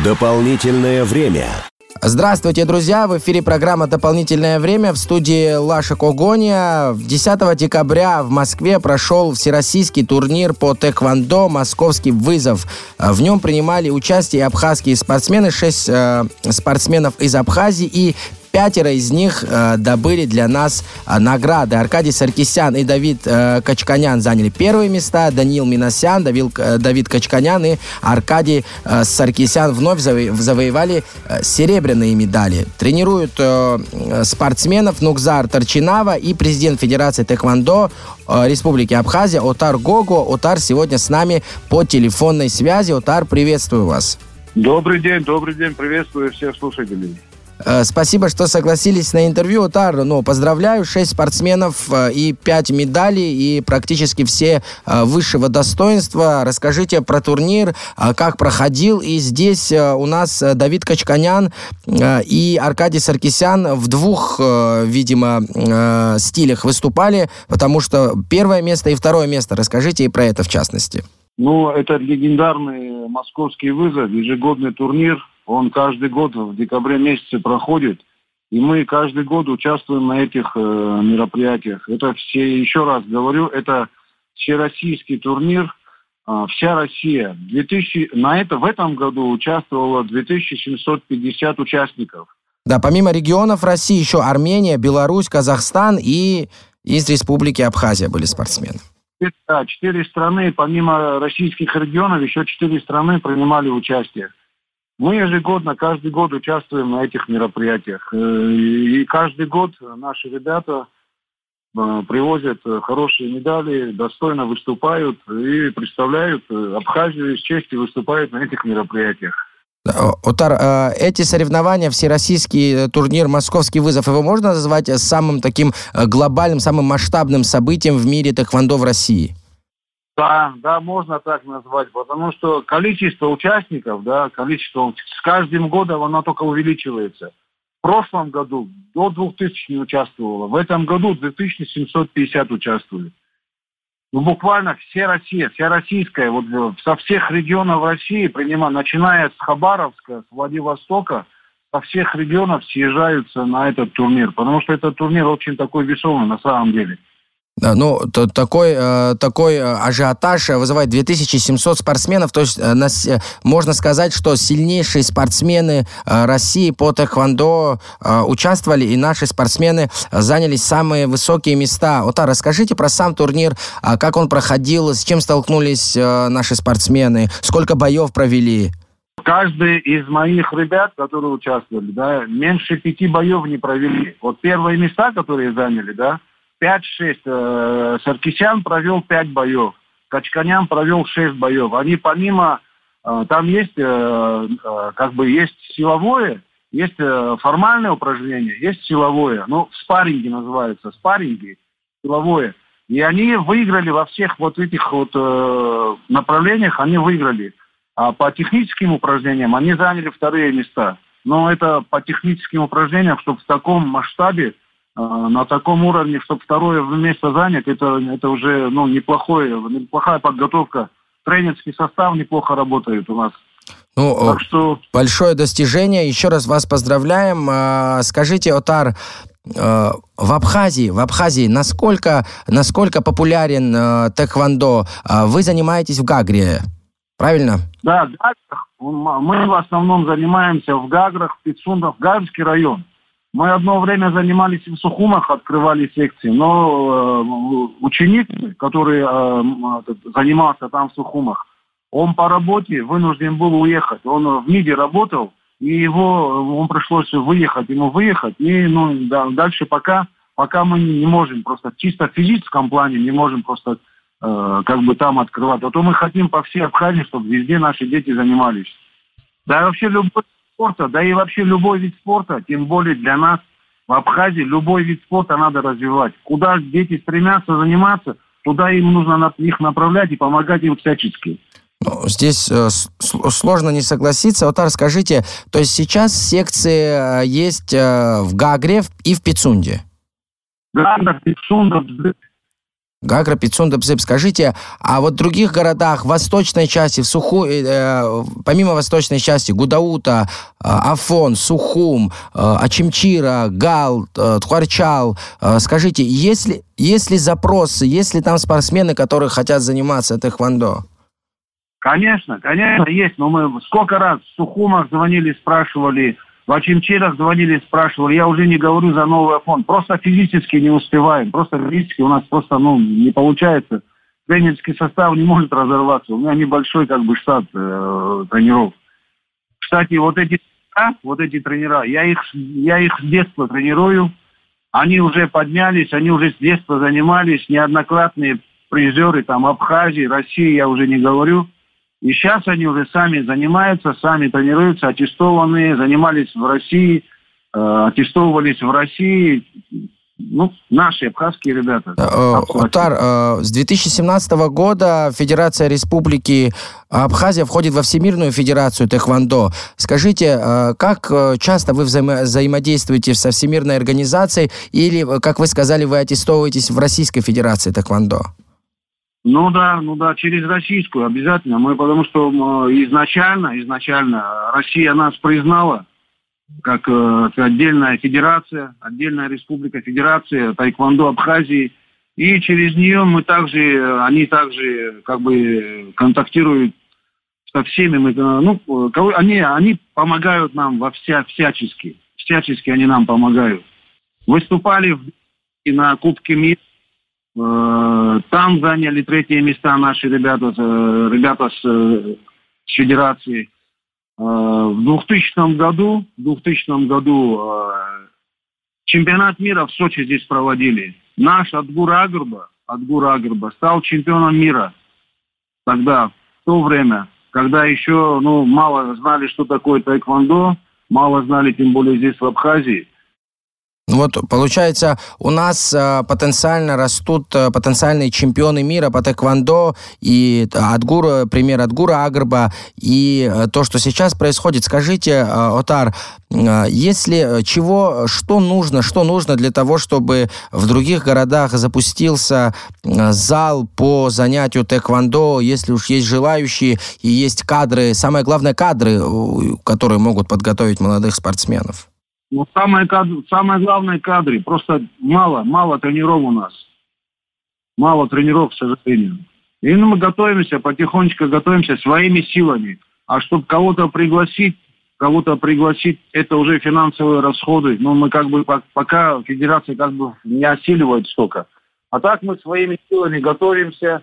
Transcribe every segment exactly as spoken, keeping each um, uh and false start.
Дополнительное время. Здравствуйте, друзья! В эфире программа «Дополнительное время», в студии Лаша Когония. десятого декабря в Москве прошел всероссийский турнир по тэквондо «Московский вызов». В нем принимали участие абхазские спортсмены, шесть э, спортсменов из Абхазии, и пятеро из них э, добыли для нас э, награды. Аркадий Саркисян и Давид э, Качканян заняли первые места, Даниил Минасян, Давид, э, Давид Качканян и Аркадий э, Саркисян вновь заво- завоевали э, серебряные медали. Тренируют э, спортсменов Нукзар Тарчинава и президент Федерации тэквондо э, Республики Абхазия Отар Гого. Отар сегодня с нами по телефонной связи. Отар, приветствую вас. Добрый день, добрый день, приветствую всех слушателей. Спасибо, что согласились на интервью, Отар. Ну, поздравляю, шесть спортсменов и пять медалей, и практически все высшего достоинства. Расскажите про турнир, как проходил. И здесь у нас Давид Качканян и Аркадий Саркисян в двух, видимо, стилях выступали, потому что первое место и второе место. Расскажите и про это в частности. Ну, это легендарный московский вызов, ежегодный турнир. Он каждый год в декабре месяце проходит, и мы каждый год участвуем на этих э, мероприятиях. Это все, еще раз говорю, это всероссийский турнир, э, вся Россия. две тысячи, на это, в этом году участвовало две тысячи семьсот пятьдесят участников. Да, помимо регионов России еще Армения, Беларусь, Казахстан и из Республики Абхазия были спортсмены. Да, четыре страны, помимо российских регионов, еще четыре страны принимали участие. Мы ежегодно, каждый год участвуем на этих мероприятиях. И каждый год наши ребята привозят хорошие медали, достойно выступают и представляют Абхазию, с честью выступают на этих мероприятиях. Отар, эти соревнования, всероссийский турнир «Московский вызов», его можно назвать самым таким глобальным, самым масштабным событием в мире тэквондо в России? Да, да, можно так назвать, потому что количество участников, да, количество с каждым годом оно только увеличивается. В прошлом году до двух тысяч не участвовало, в этом году две тысячи семьсот пятьдесят участвуют. Ну, буквально вся Россия, вся российская, вот со всех регионов России, принимая, начиная с Хабаровска, с Владивостока, со всех регионов съезжаются на этот турнир, потому что этот турнир очень такой весомый на самом деле. Да, ну, то, такой, э, такой ажиотаж вызывает две тысячи семьсот спортсменов, то есть э, нас, э, можно сказать, что сильнейшие спортсмены э, России по тэквондо э, участвовали, и наши спортсмены заняли самые высокие места. Отар, расскажите про сам турнир, э, как он проходил, с чем столкнулись э, наши спортсмены, сколько боев провели? Каждый из моих ребят, которые участвовали, да, меньше пяти боев не провели. Вот первые места, которые заняли, да, пять-шесть. Э, Саркисян провел пять боев. Качканян провел шесть боев. Они помимо... Э, там есть э, э, как бы есть силовое, есть э, формальное упражнение, есть силовое. Ну, спарринги называются. Спарринги, силовое. И они выиграли во всех вот этих вот э, направлениях, они выиграли. А по техническим упражнениям они заняли вторые места. Но это по техническим упражнениям, чтобы в таком масштабе, на таком уровне, чтобы второе место занять, это, это уже ну, неплохое, неплохая подготовка. Тренерский состав неплохо работает у нас. Ну, так что... большое достижение. Еще раз вас поздравляем. Скажите, Отар, в Абхазии, в Абхазии насколько, насколько популярен тэквондо? Вы занимаетесь в Гагре, правильно? Да, в Гаграх. Мы в основном занимаемся в Гаграх, в Пицундах, Гагрский район. Мы одно время занимались в Сухумах, открывали секции, но э, ученик, который э, занимался там в Сухумах, он по работе вынужден был уехать. Он в МИДе работал, и его, он пришлось выехать, ему выехать. И ну, да, дальше пока, пока мы не можем, просто чисто в физическом плане не можем просто э, как бы там открывать. А то мы хотим по всей Абхазии, чтобы везде наши дети занимались. Да и вообще любой спорта, да и вообще любой вид спорта, тем более для нас в Абхазии, любой вид спорта надо развивать. Куда дети стремятся заниматься, туда им нужно их направлять и помогать им всячески. Ну, здесь э, сложно не согласиться. Отар, скажите, то есть сейчас секции э, есть э, в Гагре и в Пицунде? Гагра, Пицунда, Гагра, Пицунда, Псып. Скажите, а вот в других городах, в восточной части, в Суху, э, помимо восточной части, Гудаута, э, Афон, Сухум, э, Ачимчира, Гал, э, Тхуарчал, э, скажите, есть ли, есть ли запросы, есть ли там спортсмены, которые хотят заниматься тэквондо? Конечно, конечно, есть. Но мы сколько раз в Сухумах звонили, спрашивали, в Ачимчирах звонили, спрашивали. Я уже не говорю за новый Афон. Просто физически не успеваем. Просто физически у нас просто ну, не получается. Тренерский состав не может разорваться. У меня небольшой как бы штат э, тренеров. Кстати, вот эти, вот эти тренера, я их, я их с детства тренирую. Они уже поднялись, они уже с детства занимались. Неоднократные призеры там Абхазии, России, я уже не говорю. И сейчас они уже сами занимаются, сами тренируются, аттестованные, занимались в России, э, аттестовывались в России. Ну, наши абхазские ребята. Отар, э, с две тысячи семнадцатого года Федерация Республики Абхазия входит во Всемирную Федерацию тэквондо. Скажите, э, как часто вы взаимо- взаимодействуете со Всемирной организацией или, как вы сказали, вы аттестовываетесь в Российской Федерации тэквондо? Ну да, ну да, через российскую обязательно. Мы, потому что изначально, изначально Россия нас признала как э, отдельная федерация, отдельная республика, федерация тэквондо Абхазии. И через нее мы также, они также как бы контактируют со всеми. Мы, ну, они, они помогают нам во вся, всячески. Всячески они нам помогают. Выступали в, на Кубке мира. Там заняли третье места наши ребята, ребята с, с федерации. В двухтысячном году, в двухтысячном году чемпионат мира в Сочи здесь проводили. Наш Адгур Агрба, Адгур Агрба стал чемпионом мира тогда, в то время, когда еще ну, мало знали, что такое тэквондо, мало знали, тем более здесь, в Абхазии. Вот, получается, у нас э, потенциально растут э, потенциальные чемпионы мира по тэквондо, и Адгур, пример Адгура Агрба, и э, то, что сейчас происходит. Скажите, э, Отар, э, если чего, что нужно, что нужно для того, чтобы в других городах запустился э, зал по занятию тэквондо, если уж есть желающие и есть кадры, самое главное, кадры, которые могут подготовить молодых спортсменов? Ну, самое, самое главное кадры. Просто мало, мало тренеров у нас. Мало тренеров, к сожалению. И ну, мы готовимся, потихонечку готовимся своими силами. А чтобы кого-то пригласить, кого-то пригласить, это уже финансовые расходы. Но мы как бы пока федерация как бы не осиливает столько. А так мы своими силами готовимся.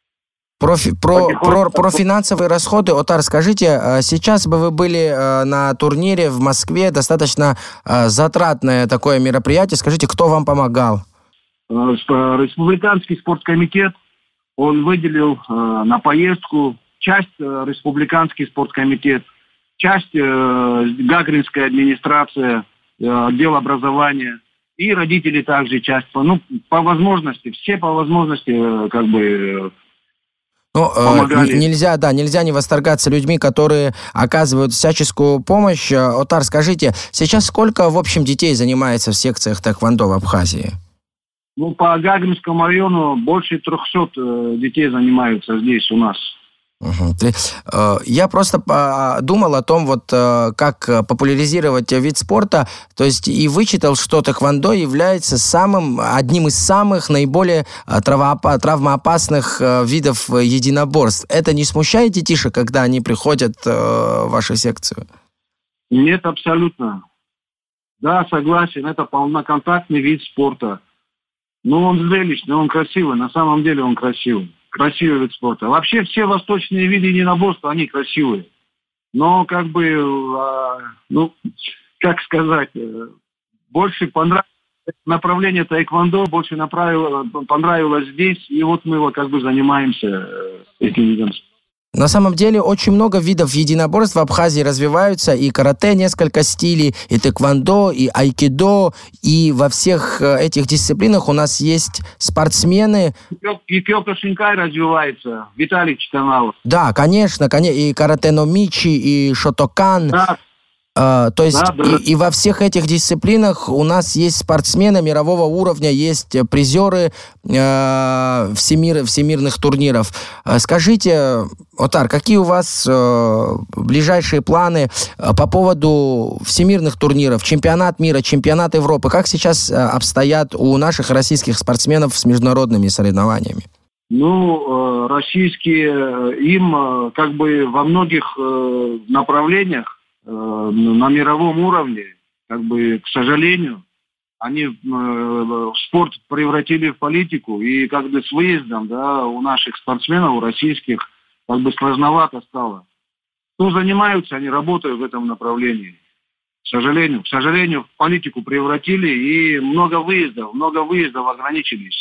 Про, про, про, про финансовые расходы, Отар, скажите, сейчас бы вы были на турнире в Москве, достаточно затратное такое мероприятие. Скажите, кто вам помогал? Республиканский спорткомитет, он выделил на поездку часть республиканский спорткомитет, часть Гагринская администрация, отдел образования и родители также часть. Ну, по возможности, все по возможности как бы... Ну, э, нельзя, да, нельзя не восторгаться людьми, которые оказывают всяческую помощь. Отар, скажите, сейчас сколько, в общем, детей занимается в секциях тэквондо в Абхазии? Ну, по Гагринскому району больше трехсот э, детей занимаются здесь у нас. Угу. Ты, э, я просто думал о том, вот э, как популяризировать вид спорта, то есть и вычитал, что тэквондо является самым, одним из самых наиболее травмоопа- травмоопасных э, видов единоборств. Это не смущает детишек, когда они приходят э, в вашу секцию? Нет, абсолютно. Да, согласен, это полноконтактный вид спорта. Но он зрелищный, он красивый, на самом деле он красивый. Красивый вид спорта. Вообще все восточные виды единоборства, они красивые. Но как бы, э, ну, как сказать, э, больше понравилось направление тэквондо, больше направило, понравилось здесь. И вот мы вот как бы занимаемся э, этим видом спорта. На самом деле очень много видов единоборств в Абхазии развиваются, и карате несколько стилей, и тэквондо, и айкидо, и во всех этих дисциплинах у нас есть спортсмены. И Кёкушинкай развивается, Виталий Читанов. Да, конечно, конечно, и карате-но-мичи, и шотокан. Да, А, то есть да, да. И, и во всех этих дисциплинах у нас есть спортсмены мирового уровня, есть призеры э, всемир, всемирных турниров. Скажите, Отар, какие у вас э, ближайшие планы по поводу всемирных турниров, чемпионат мира, чемпионат Европы? Как сейчас обстоят у наших российских спортсменов с международными соревнованиями? Ну, российские, им как бы во многих направлениях на мировом уровне, как бы, к сожалению, они спорт превратили в политику, и как бы с выездом, да, у наших спортсменов, у российских, как бы сложновато стало. Кто занимаются, они работают в этом направлении. К сожалению, к сожалению, в политику превратили, и много выездов, много выездов ограничились.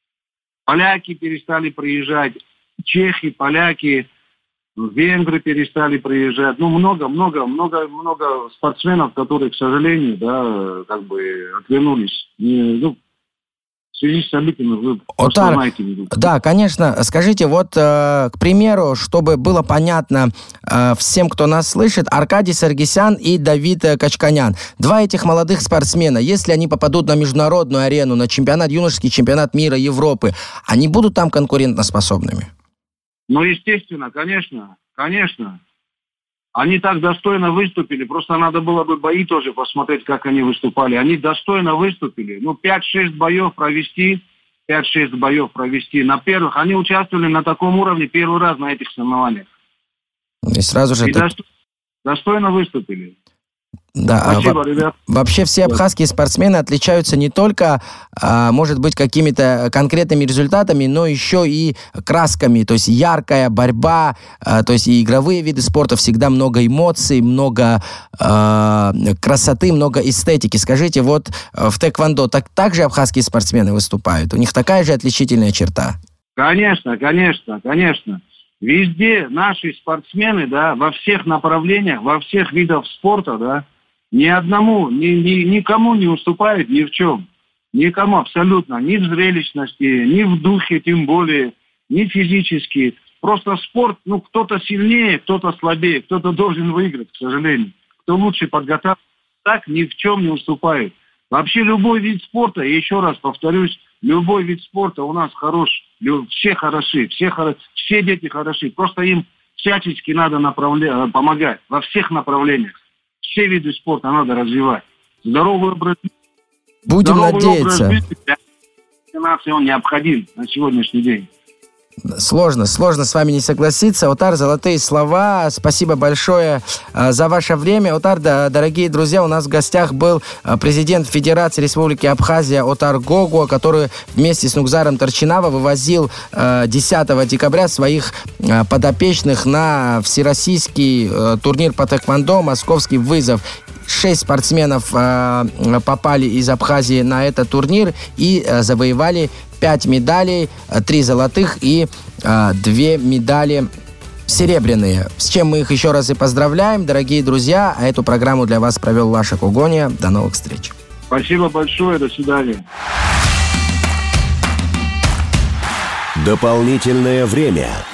Поляки перестали приезжать, чехи, поляки, венгры перестали приезжать. Ну, много, много, много, много спортсменов, которые, к сожалению, да, как бы отвернулись. И, ну, в связи с событиями вы Отар, знаете. Да, конечно. Скажите, вот, э, к примеру, чтобы было понятно э, всем, кто нас слышит, Аркадий Саргисян и Давид Качканян. Два этих молодых спортсмена, если они попадут на международную арену, на чемпионат, юношеский чемпионат мира, Европы, они будут там конкурентоспособными? Ну, естественно, конечно, конечно. Они так достойно выступили, просто надо было бы бои тоже посмотреть, как они выступали. Они достойно выступили. Ну, пять-шесть боев провести, пять-шесть боев провести. На первых, они участвовали на таком уровне первый раз на этих соревнованиях. И сразу же... И так... достойно, достойно выступили. Да, Спасибо, а, ребят. Вообще все абхазские спортсмены отличаются не только, а, может быть, какими-то конкретными результатами, но еще и красками, то есть яркая борьба, а, то есть и игровые виды спорта, всегда много эмоций, много а, красоты, много эстетики. Скажите, вот в тэквондо так, так же абхазские спортсмены выступают? У них такая же отличительная черта? Конечно, конечно, конечно. Везде наши спортсмены, да, во всех направлениях, во всех видах спорта, да, ни одному, ни, ни, никому не уступает ни в чем. Никому абсолютно. Ни в зрелищности, ни в духе, тем более, ни физически. Просто спорт, ну, кто-то сильнее, кто-то слабее, кто-то должен выиграть, к сожалению. Кто лучше подготовлен, так ни в чем не уступает. Вообще любой вид спорта, я еще раз повторюсь, любой вид спорта у нас хорош. Все хороши, все, хоро... все дети хороши. Просто им всячески надо направля... помогать во всех направлениях. Все виды спорта надо развивать. Здоровый образ жизни. Будем Здоровый надеяться. Образ жизни для нации он необходим на сегодняшний день. Сложно, сложно с вами не согласиться. Отар, золотые слова. Спасибо большое э, за ваше время. Отар, да, дорогие друзья, у нас в гостях был э, президент Федерации Республики Абхазия Отар Гогуа, который вместе с Нугзаром Торчинава вывозил э, десятого декабря своих э, подопечных на всероссийский э, турнир по тэквондо «Московский вызов». Шесть спортсменов э, попали из Абхазии на этот турнир и э, завоевали пять медалей, три золотых и э, две медали серебряные. С чем мы их еще раз и поздравляем, дорогие друзья. А эту программу для вас провел Лаша Когония. До новых встреч. Спасибо большое. До свидания. Дополнительное время.